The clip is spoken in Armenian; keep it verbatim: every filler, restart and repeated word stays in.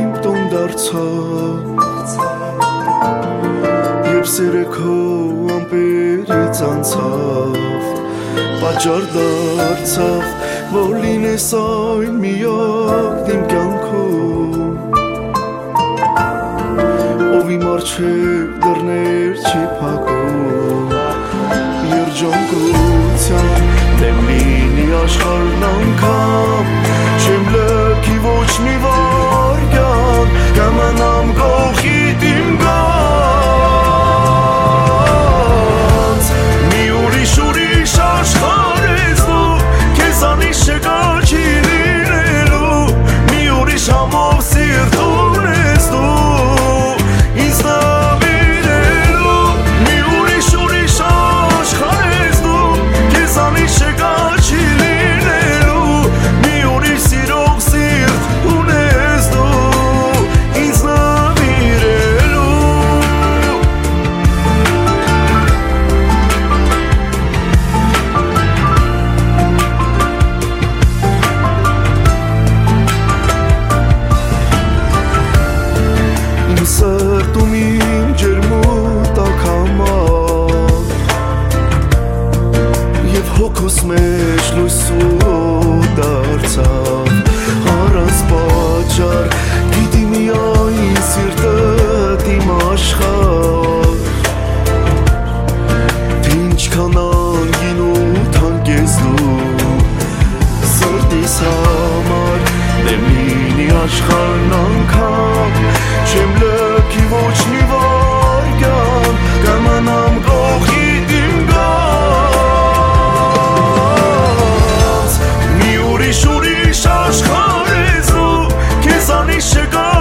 իմ տուն դարձավ Երբ սերը քո ամպերից անցավ Պատճառ դարձավ որ լինես այն միակ իմ կյանքում Ով իմ առջև դռներ չի փակում Երջանկության դեմ լինի աշխարհն անգամ Չեմ լքի ոչ մի վայրկյան Կմնամ կողքիդ իմ գանձ Մի ուրիշ ուրիշ աշխարհ ես դու Քեզանից շգա չի լինելու Մի ուրիշ համով սիրտ ունես դու Ինձ նվիրելու Մի ուրիշ ուրիշ աշխարհ ես դու Քեզանից շգա չի լինելու Մի ուրիշ սիրող սիրտ ունես դու Ինձ նվիրելու Իմ սրտում իմ ջերմուտակ համար Եվ հոգուս մեջ լույսու դարձավ Առանց պատճառ գիտի միայն սիրտդ իմ աշխարհ Թե ինչքան անգին ու թանկ ես դու Սրտիս համար դեմ լինի աշխարհն անգամ Չեմ լքի ոչ մի վայրկյան Կմնամ կողքիդ իմ գանձ Մի ուրիշ ուրիշ աշխարհ ես դու Քեզանից շգա